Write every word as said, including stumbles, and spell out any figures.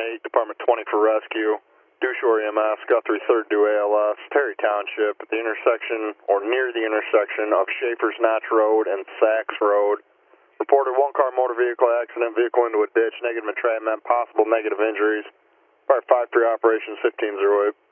eight, Department twenty for rescue. Dewshore E M S, Guthrie third due A L S, Terry Township, at the intersection, or near the intersection of Schaefer's Notch Road and Sachs Road. Reported one car motor vehicle accident, vehicle into a ditch, negative entrapment, possible negative injuries. Fire five three operations fifteen oh eight.